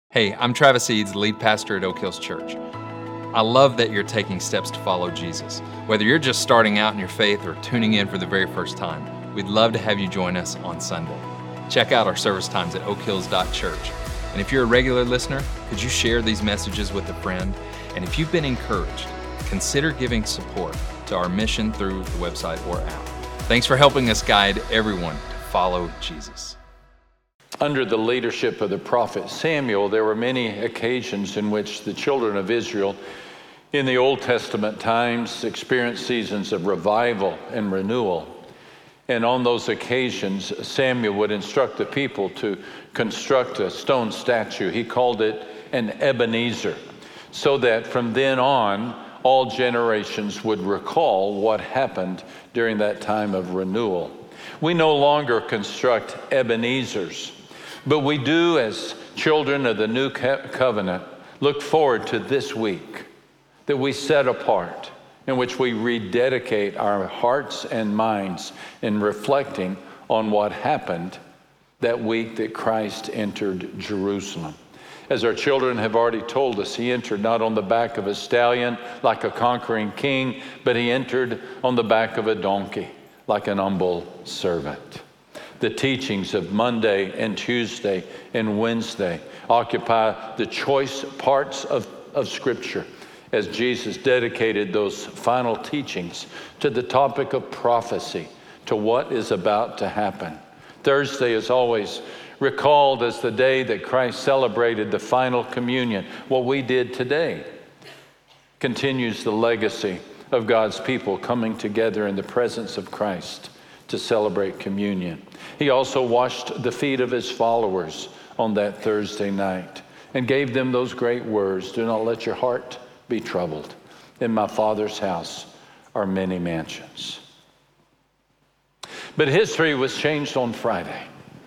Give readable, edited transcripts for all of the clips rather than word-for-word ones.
Hey, I'm Travis Eads, lead pastor at Oak Hills Church. I love that you're taking steps to follow Jesus. Whether you're just starting out in your faith or tuning in for the very first time, we'd love to have you join us on Sunday. Check out our service times at oakhills.church. And if you're a regular listener, could you share these messages with a friend? And if you've been encouraged, consider giving support to our mission through the website or app. Thanks for helping us guide everyone to follow Jesus. Under the leadership of the prophet Samuel, there were many occasions in which the children of Israel in the Old Testament times experienced seasons of revival and renewal. And on those occasions, Samuel would instruct the people to construct a stone statue. He called it an Ebenezer, so that from then on, all generations would recall what happened during that time of renewal. We no longer construct Ebenezers, but we do, as children of the new covenant, look forward to this week that we set apart, in which we rededicate our hearts and minds in reflecting on what happened that week that Christ entered Jerusalem. As our children have already told us, he entered not on the back of a stallion like a conquering king, but he entered on the back of a donkey like an humble servant. The teachings of Monday and Tuesday and Wednesday occupy the choice parts of Scripture as Jesus dedicated those final teachings to the topic of prophecy, to what is about to happen. Thursday is always recalled as the day that Christ celebrated the final communion. What we did today continues the legacy of God's people coming together in the presence of Christ to celebrate communion. He also washed the feet of his followers on that Thursday night and gave them those great words, "Do not let your heart be troubled. In my Father's house are many mansions." But history was changed on Friday,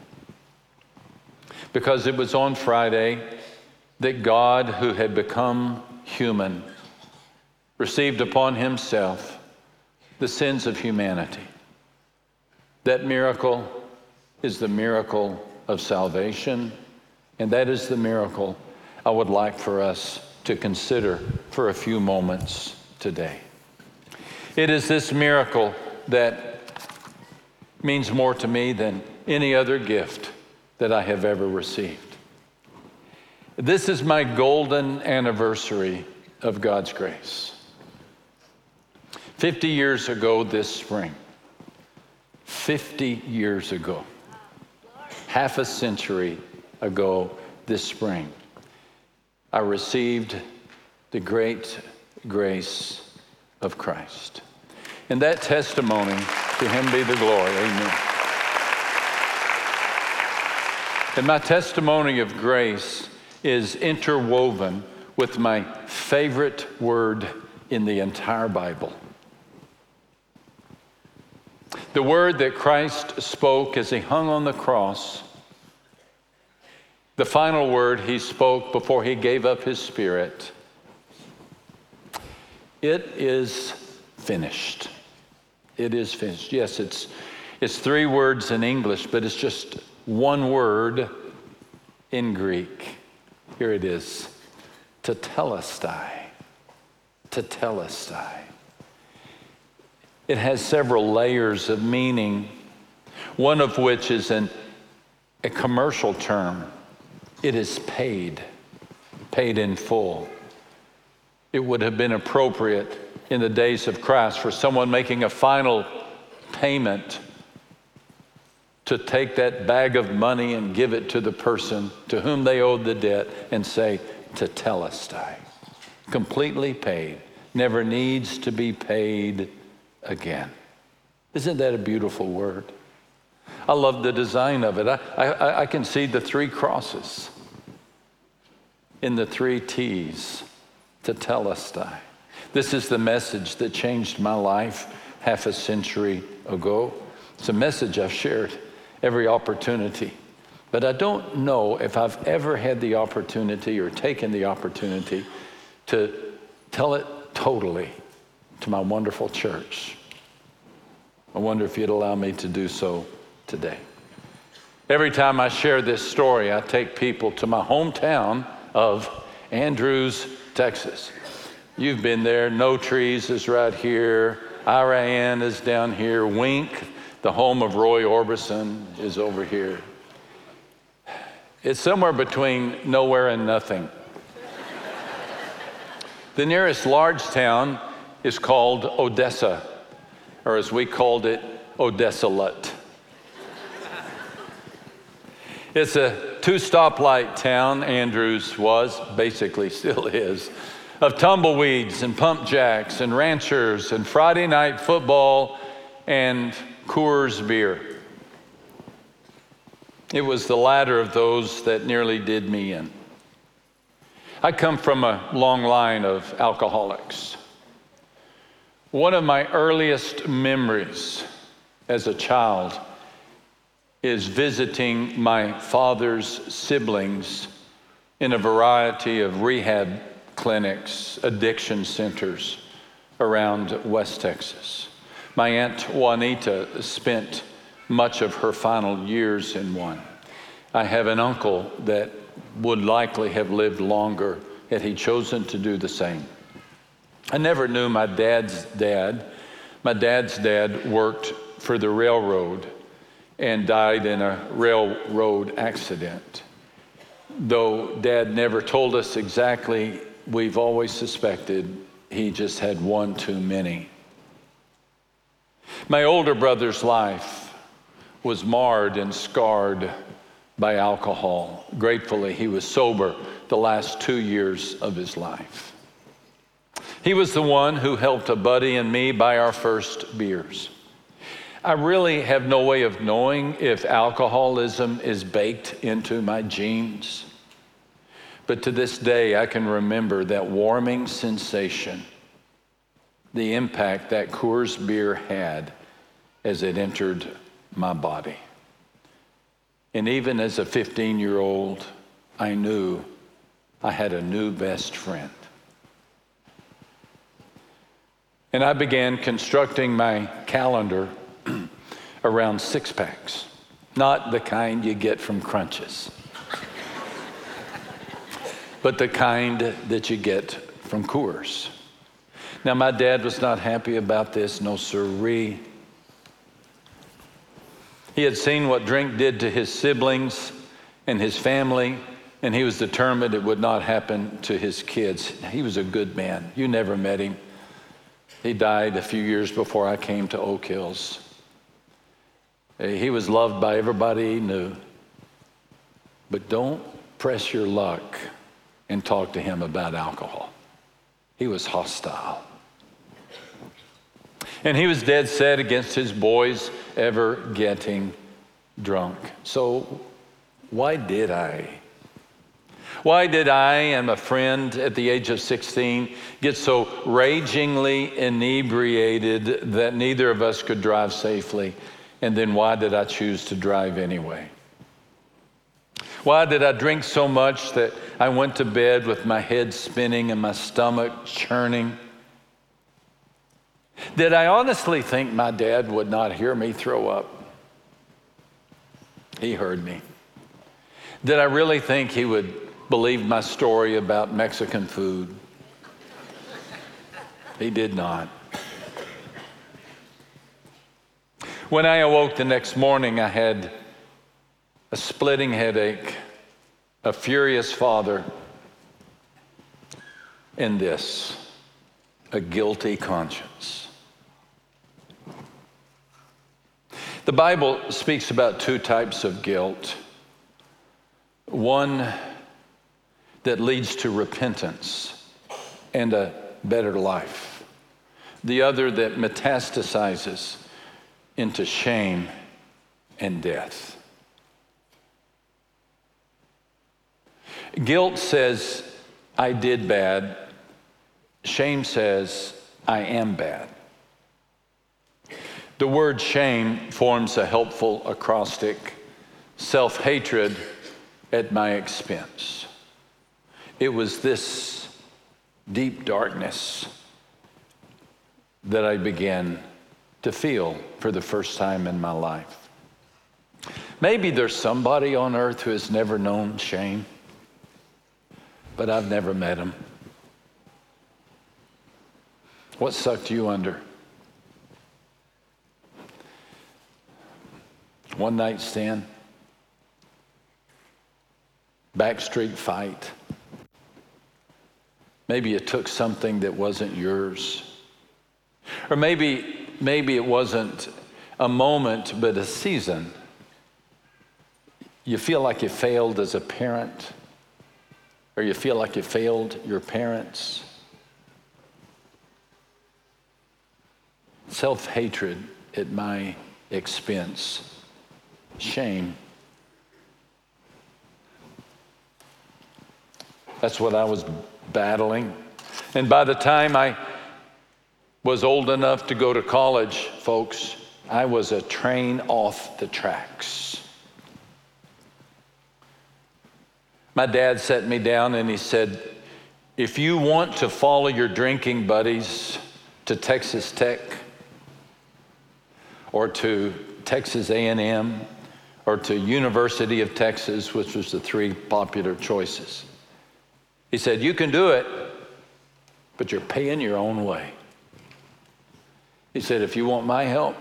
because it was on Friday that God, who had become human, received upon himself the sins of humanity. That miracle is the miracle of salvation, and that is the miracle I would like for us to consider for a few moments today. It is this miracle that means more to me than any other gift that I have ever received. This is my golden anniversary of God's grace. 50 years ago this spring, 50 years ago, half a century ago this spring, I received the great grace of Christ. And that testimony, to him be the glory, amen. And my testimony of grace is interwoven with my favorite word in the entire Bible. The word that Christ spoke as he hung on the cross, the final word he spoke before he gave up his spirit. It is finished. It is finished. Yes, it's 3 words in English, but it's just one word in Greek. Here it is. Tetelestai. Tetelestai. It has several layers of meaning, one of which is a commercial term. It is paid in full. It would have been appropriate in the days of Christ for someone making a final payment to take that bag of money and give it to the person to whom they owed the debt and say, tetelestai, completely paid, never needs to be paid again. Isn't that a beautiful word? I love the design of it. I can see the 3 crosses in the 3 T's, tetelestai. This is the message that changed my life half a century ago. It's a message I've shared every opportunity, but I don't know if I've ever had the opportunity or taken the opportunity to tell it totally to my wonderful church. I wonder if you'd allow me to do so today. Every time I share this story, I take people to my hometown of Andrews, Texas. You've been there. No Trees is right here. Iran is down here. Wink, the home of Roy Orbison, is over here. It's somewhere between nowhere and nothing. The nearest large town is called Odessa, or as we called it, Odessa-Lut. It's a 2-stoplight town, Andrews was, basically still is, of tumbleweeds and pump jacks and ranchers and Friday night football and Coors beer. It was the latter of those that nearly did me in. I come from a long line of alcoholics. One of my earliest memories as a child is visiting my father's siblings in a variety of rehab clinics, addiction centers around West Texas. My Aunt Juanita spent much of her final years in one. I have an uncle that would likely have lived longer had he chosen to do the same. I never knew my dad's dad. My dad's dad worked for the railroad and died in a railroad accident. Though Dad never told us exactly, we've always suspected he just had one too many. My older brother's life was marred and scarred by alcohol. Gratefully, he was sober the last 2 years of his life. He was the one who helped a buddy and me buy our first beers. I really have no way of knowing if alcoholism is baked into my genes. But to this day, I can remember that warming sensation, the impact that Coors beer had as it entered my body. And even as a 15-year-old, I knew I had a new best friend. And I began constructing my calendar around six-packs, not the kind you get from Crunches, but the kind that you get from Coors. Now, my dad was not happy about this, no siree. He had seen what drink did to his siblings and his family, and he was determined it would not happen to his kids. He was a good man. You never met him. He died a few years before I came to Oak Hills. He was loved by everybody he knew. But don't press your luck and talk to him about alcohol. He was hostile. And he was dead set against his boys ever getting drunk. So why did I? Why did I and a friend at the age of 16 get so ragingly inebriated that neither of us could drive safely? And then why did I choose to drive anyway? Why did I drink so much that I went to bed with my head spinning and my stomach churning? Did I honestly think my dad would not hear me throw up? He heard me. Did I really think he would believe my story about Mexican food? He did not. When I awoke the next morning, I had a splitting headache, a furious father, and this, a guilty conscience. The Bible speaks about two types of guilt. One that leads to repentance and a better life. The other that metastasizes into shame and death. Guilt says, I did bad. Shame says, I am bad. The word shame forms a helpful acrostic, self-hatred at my expense. It was this deep darkness that I began to feel for the first time in my life. Maybe there's somebody on earth who has never known shame, but I've never met him. What sucked you under? One night stand? Backstreet fight? Maybe you took something that wasn't yours. Or maybe it wasn't a moment, but a season. You feel like you failed as a parent, or you feel like you failed your parents. Self-hatred at my expense. Shame. That's what I was battling. And by the time I was old enough to go to college, folks, I was a train off the tracks. My dad sat me down and he said, if you want to follow your drinking buddies to Texas Tech or to Texas A&M or to University of Texas, which was the three popular choices, he said, you can do it, but you're paying your own way. He said, if you want my help,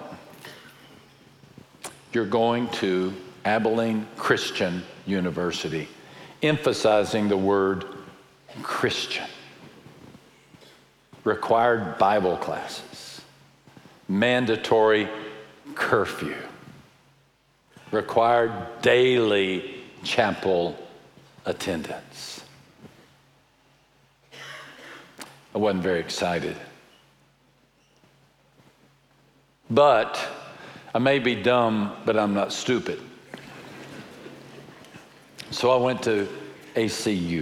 you're going to Abilene Christian University, emphasizing the word Christian. Required Bible classes, mandatory curfew, required daily chapel attendance. I wasn't very excited. But I may be dumb, but I'm not stupid. So I went to ACU.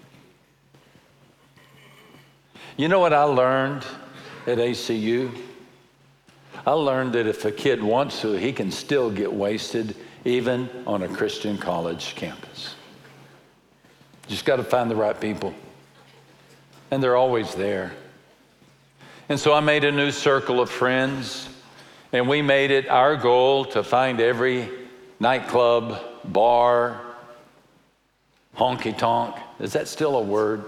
You know what I learned at ACU? I learned that if a kid wants to, he can still get wasted even on a Christian college campus. Just got to find the right people. And they're always there. And so I made a new circle of friends, and we made it our goal to find every nightclub, bar, honky-tonk. Is that still a word?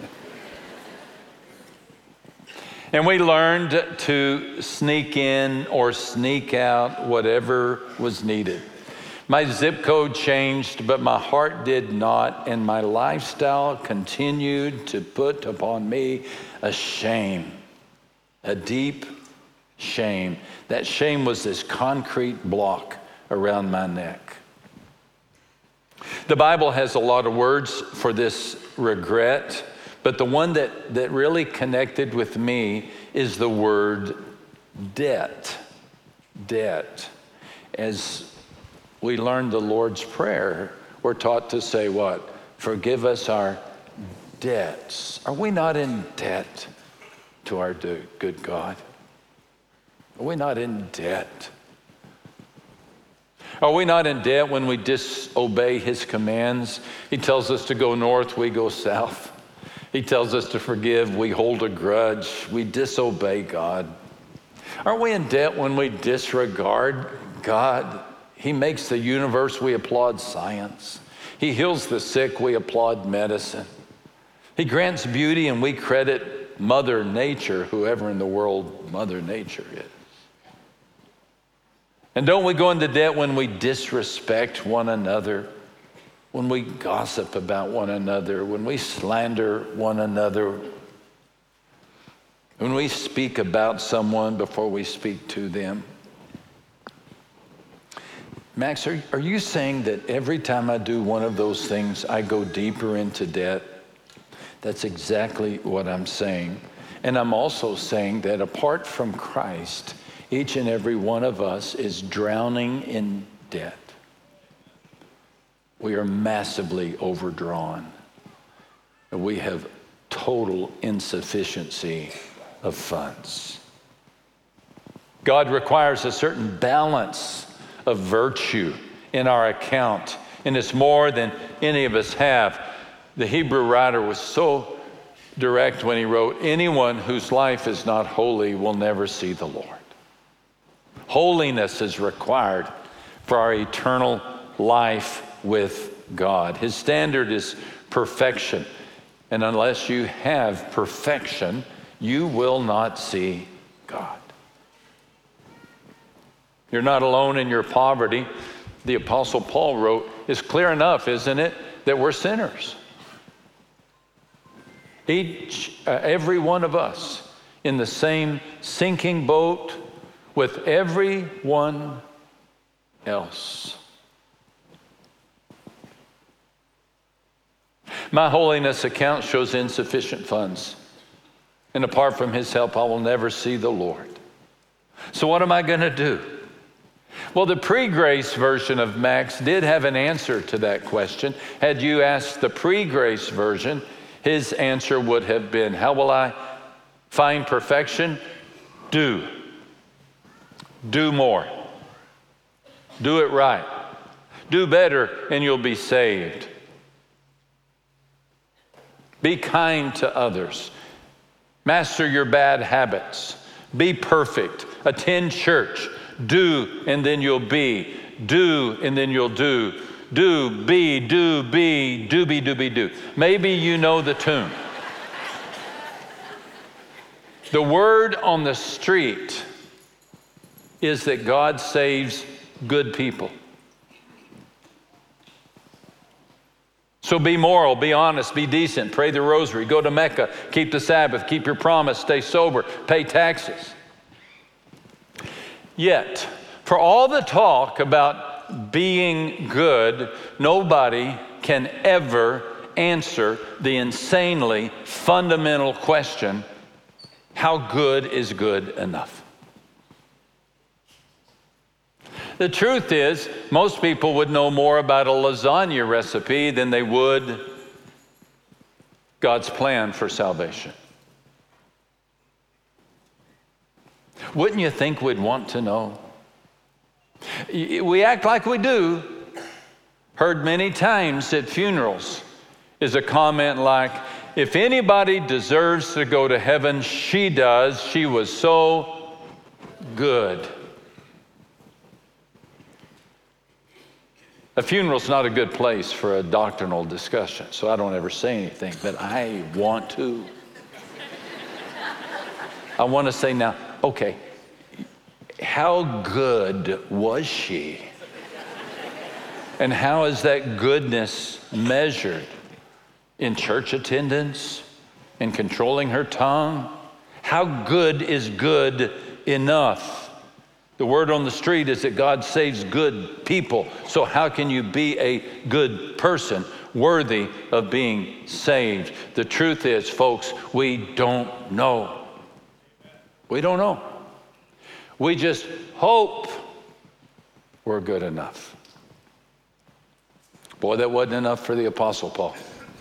And we learned to sneak in or sneak out whatever was needed. My zip code changed, but my heart did not, and my lifestyle continued to put upon me a shame, a deep shame. That shame was this concrete block around my neck. The Bible has a lot of words for this regret, but the one that really connected with me is the word debt. Debt. As we learn the Lord's Prayer, we're taught to say what? Forgive us our debts. Are we not in debt to our good God? Are we not in debt? Are we not in debt when we disobey his commands? He tells us to go north, we go south. He tells us to forgive, we hold a grudge. We disobey God. Aren't we in debt when we disregard God? He makes the universe, we applaud science. He heals the sick, we applaud medicine. He grants beauty and we credit Mother Nature, whoever in the world Mother Nature is. And don't we go into debt when we disrespect one another, when we gossip about one another, when we slander one another, when we speak about someone before we speak to them? Max, are you saying that every time I do one of those things, I go deeper into debt? That's exactly what I'm saying. And I'm also saying that apart from Christ, each and every one of us is drowning in debt. We are massively overdrawn. We have total insufficiency of funds. God requires a certain balance of virtue in our account, and it's more than any of us have. The Hebrew writer was so direct when he wrote, anyone whose life is not holy will never see the Lord. Holiness is required for our eternal life with God. His standard is perfection. And unless you have perfection, you will not see God. You're not alone in your poverty. The Apostle Paul wrote, it's clear enough, isn't it, that we're sinners. Every one of us in the same sinking boat with everyone else. My holiness account shows insufficient funds. And apart from His help, I will never see the Lord. So what am I going to do? Well, the pre-grace version of Max did have an answer to that question. Had you asked the pre-grace version, his answer would have been, how will I find perfection? Do more. Do it right. Do better and you'll be saved. Be kind to others. Master your bad habits. Be perfect. Attend church. Do and then you'll be. Do and then you'll do. Do, be, do, be, do-be, do-be, do. Maybe you know the tune. The word on the street is that God saves good people. So be moral, be honest, be decent, pray the rosary, go to Mecca, keep the Sabbath, keep your promise, stay sober, pay taxes. Yet, for all the talk about being good, nobody can ever answer the insanely fundamental question, how good is good enough? The truth is, most people would know more about a lasagna recipe than they would God's plan for salvation. Wouldn't you think we'd want to know? We act like we do. Heard many times at funerals is a comment like, if anybody deserves to go to heaven, she does. She was so good. A funeral's not a good place for a doctrinal discussion, so I don't ever say anything, but I want to. I want to say now, okay, how good was she? And how is that goodness measured? In church attendance? In controlling her tongue? How good is good enough? The word on the street is that God saves good people. So how can you be a good person worthy of being saved? The truth is, folks, we don't know. We don't know. We just hope we're good enough. Boy, that wasn't enough for the Apostle Paul.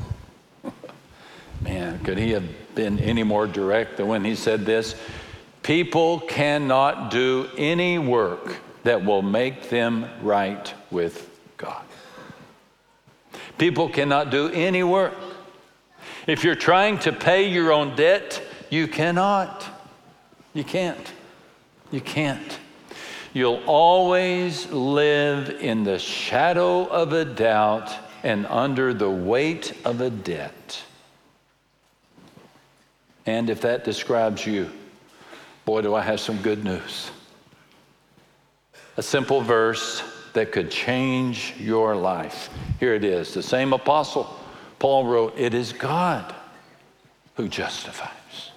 Man, could he have been any more direct than when he said this? People cannot do any work that will make them right with God. People cannot do any work. If you're trying to pay your own debt, you cannot. You can't. You can't. You'll always live in the shadow of a doubt and under the weight of a debt. And if that describes you, boy, do I have some good news. A simple verse that could change your life. Here it is. The same apostle, Paul wrote, it is God who justifies.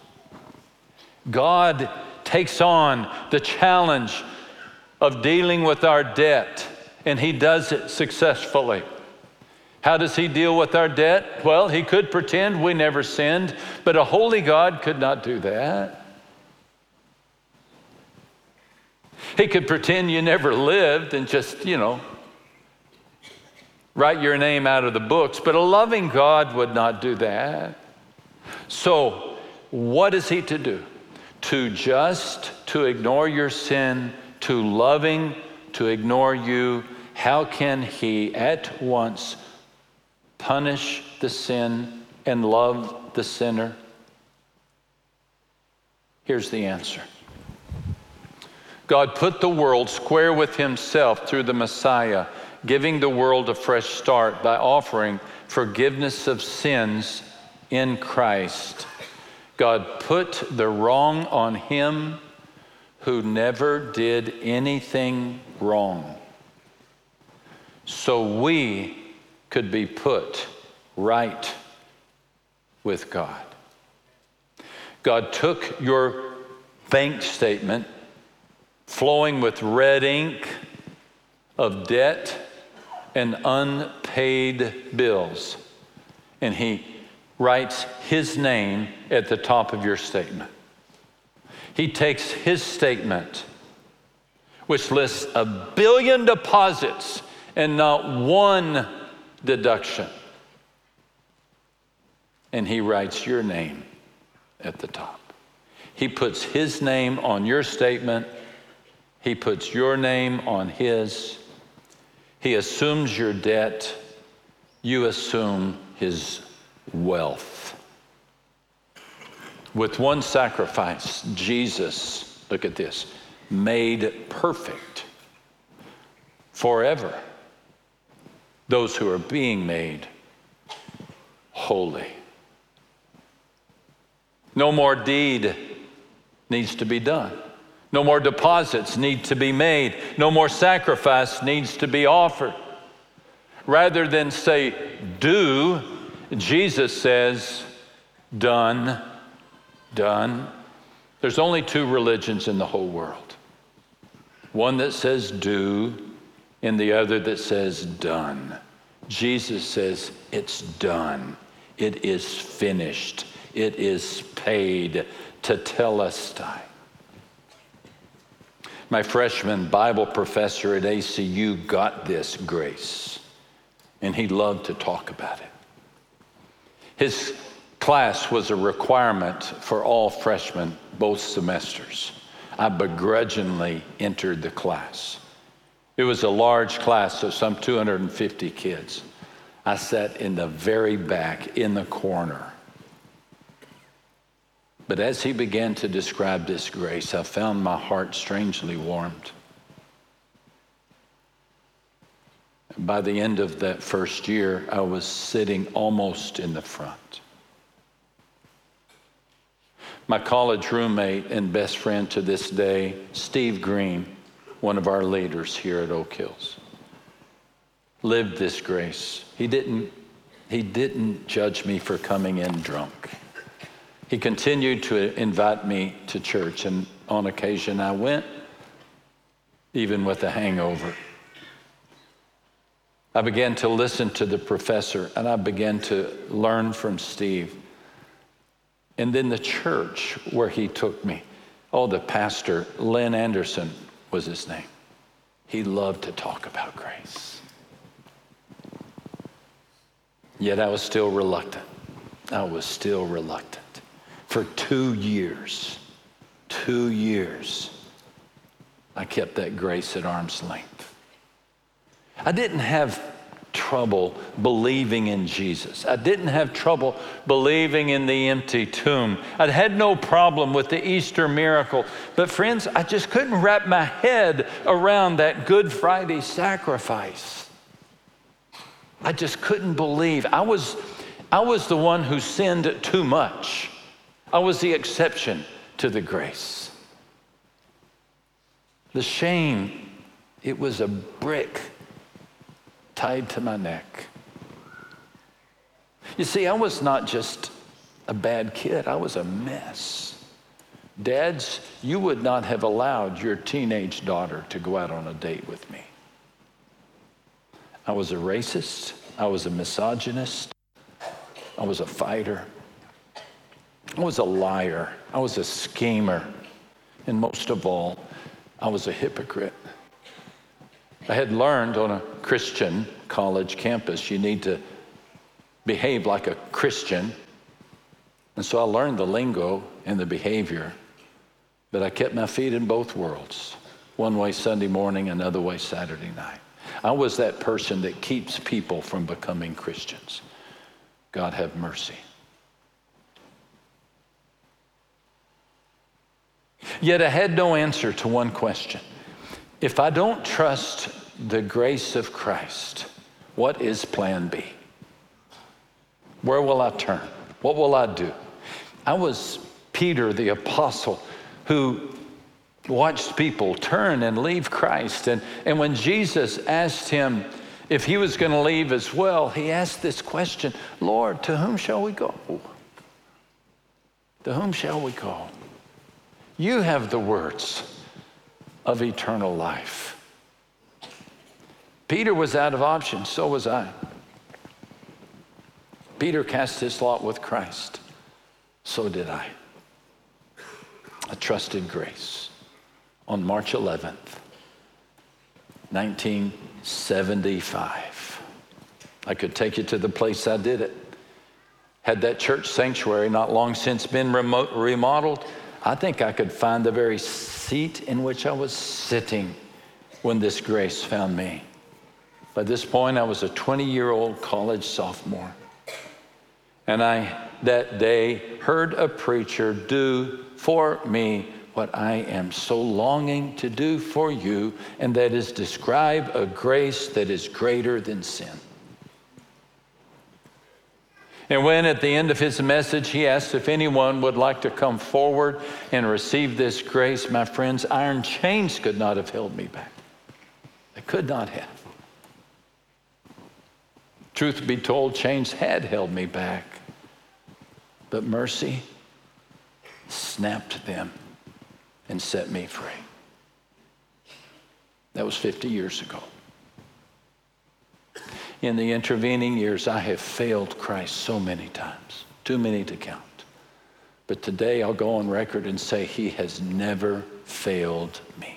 God takes on the challenge of dealing with our debt, and he does it successfully. How does he deal with our debt? Well, he could pretend we never sinned, but a holy God could not do that. He could pretend you never lived and just, write your name out of the books, but a loving God would not do that. So, what is he to do? To ignore your sin, to loving, to ignore you. How can he at once punish the sin and love the sinner? Here's the answer. God put the world square with himself through the Messiah, giving the world a fresh start by offering forgiveness of sins in Christ. God put the wrong on him who never did anything wrong, so we could be put right with God. God took your bank statement flowing with red ink of debt and unpaid bills, and he writes his name at the top of your statement. He takes his statement, which lists 1 billion deposits and not one deduction, and he writes your name at the top. He puts his name on your statement. He puts your name on his. He assumes your debt. You assume his wealth. With one sacrifice, Jesus, look at this, made perfect forever those who are being made holy. No more deed needs to be done. No more deposits need to be made. No more sacrifice needs to be offered. Rather than say, do, Jesus says, done, done. There's only 2 religions in the whole world. One that says do, and the other that says done. Jesus says, it's done. It is finished. It is paid, tetelestai. My freshman Bible professor at ACU got this grace, and he loved to talk about it. His class was a requirement for all freshmen, both semesters. I begrudgingly entered the class. It was a large class of some 250 kids. I sat in the very back, in the corner. But as he began to describe this grace, I found my heart strangely warmed. By the end of that first year, I was sitting almost in the front. My college roommate and best friend to this day, Steve Green, one of our leaders here at Oak Hills, lived this grace. He didn't judge me for coming in drunk. He continued to invite me to church, and on occasion I went, even with a hangover. I began to listen to the professor, and I began to learn from Steve. And then the church where he took me, the pastor, Lynn Anderson was his name. He loved to talk about grace. Yet I was still reluctant. For 2 years, I kept that grace at arm's length. I didn't have trouble believing in Jesus. I didn't have trouble believing in the empty tomb. I had no problem with the Easter miracle. But friends, I just couldn't wrap my head around that Good Friday sacrifice. I just couldn't believe. I was the one who sinned too much. I was the exception to the grace. The shame, it was a brick tied to my neck. You see, I was not just a bad kid, I was a mess. Dads, you would not have allowed your teenage daughter to go out on a date with me. I was a racist, I was a misogynist, I was a fighter, I was a liar, I was a schemer, and most of all, I was a hypocrite. I had learned on a Christian college campus, you need to behave like a Christian. And so I learned the lingo and the behavior, but I kept my feet in both worlds. One way Sunday morning, another way Saturday night. I was that person that keeps people from becoming Christians. God have mercy. Yet I had no answer to one question. If I don't trust the grace of Christ, what is plan B? Where will I turn? What will I do? I was Peter, the apostle, who watched people turn and leave Christ. And when Jesus asked him if he was going to leave as well, he asked this question, Lord, to whom shall we go? To whom shall we go? You have the words of eternal life. Peter was out of options, so was I. Peter cast his lot with Christ. So did I. I trusted grace. On March 11th, 1975. I could take you to the place I did it. Had that church sanctuary not long since been remodeled, I think I could find the very seat in which I was sitting when this grace found me. By this point, I was a 20-year-old college sophomore. And I, that day, heard a preacher do for me what I am so longing to do for you, and that is describe a grace that is greater than sin. And when at the end of his message, he asked if anyone would like to come forward and receive this grace, my friends, iron chains could not have held me back. They could not have. Truth be told, chains had held me back, but mercy snapped them and set me free. That was 50 years ago. In the intervening years, I have failed Christ so many times, too many to count. But today I'll go on record and say he has never failed me.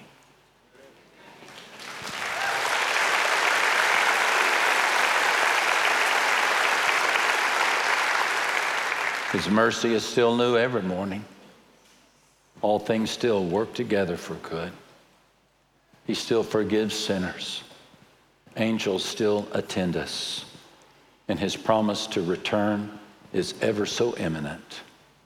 His mercy is still new every morning. All things still work together for good. He still forgives sinners. Angels still attend us. And his promise to return is ever so imminent.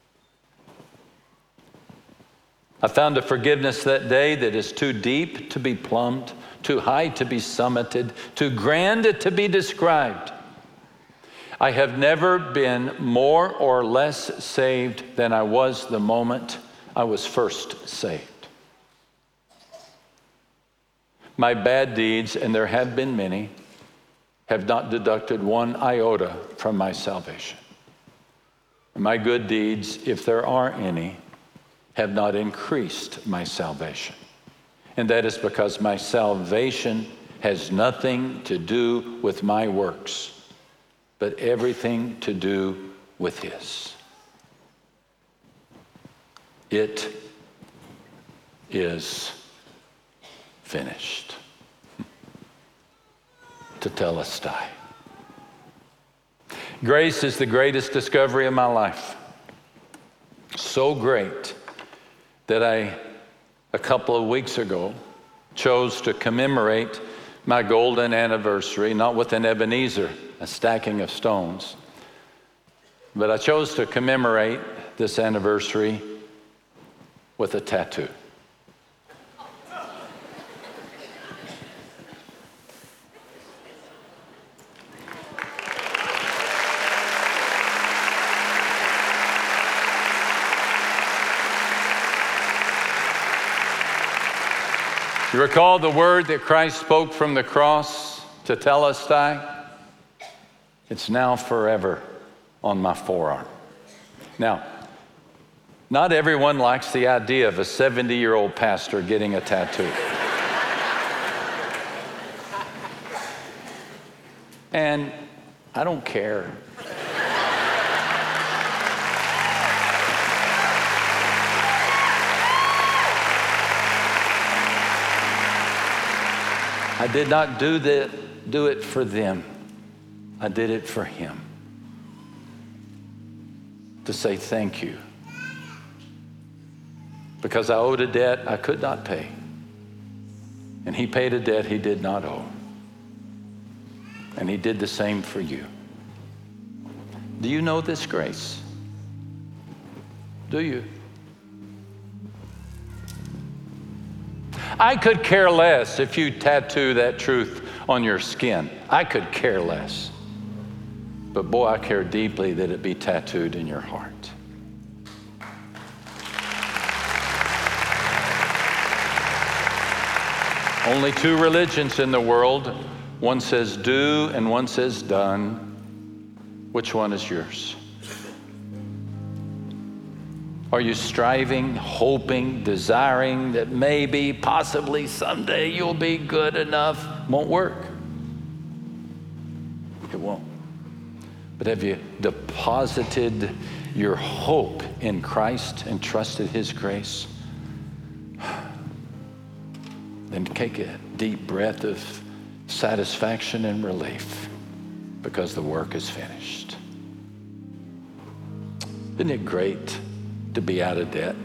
I found a forgiveness that day that is too deep to be plumbed, too high to be summited, too grand to be described. I have never been more or less saved than I was the moment I was first saved. My bad deeds, and there have been many, have not deducted one iota from my salvation. My good deeds, if there are any, have not increased my salvation. And that is because my salvation has nothing to do with my works, but everything to do with his. It is finished. Tetelestai. Grace is the greatest discovery of my life. So great that I, a couple of weeks ago, chose to commemorate my golden anniversary, not with an Ebenezer, a stacking of stones, but I chose to commemorate this anniversary with a tattoo. You recall the word that Christ spoke from the cross, tetelestai? It's now forever on my forearm. Now, not everyone likes the idea of a 70-year-old pastor getting a tattoo. And I don't care. I did not do it for them. I did it for him. To say thank you. Because I owed a debt I could not pay. And he paid a debt he did not owe. And he did the same for you. Do you know this grace? Do you? I could care less if you tattoo that truth on your skin. I could care less. But boy, I care deeply that it be tattooed in your heart. Only two religions in the world. One says do and one says done. Which one is yours? Are you striving, hoping, desiring that maybe, possibly someday you'll be good enough? Won't work. It won't. But have you deposited your hope in Christ and trusted His grace? Then take a deep breath of satisfaction and relief because the work is finished. Isn't it great to be out of debt?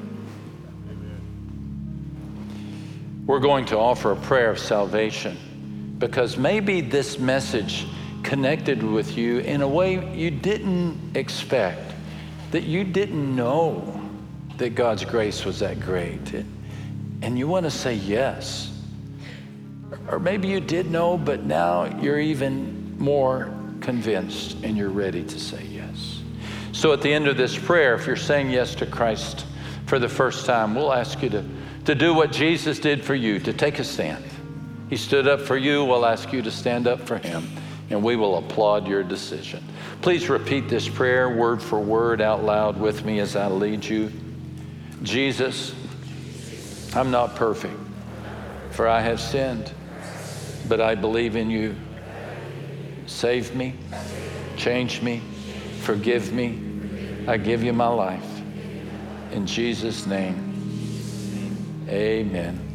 We're going to offer a prayer of salvation because maybe this message connected with you in a way you didn't expect, that you didn't know that God's grace was that great. And you want to say yes. Or maybe you did know, but now you're even more convinced and you're ready to say yes. So at the end of this prayer, if you're saying yes to Christ for the first time, we'll ask you to do what Jesus did for you, to take a stand. He stood up for you. We'll ask you to stand up for Him, and we will applaud your decision. Please repeat this prayer word for word out loud with me as I lead you. Jesus, I'm not perfect, for I have sinned, but I believe in you. Save me, change me, forgive me. I give you my life. In Jesus' name, amen.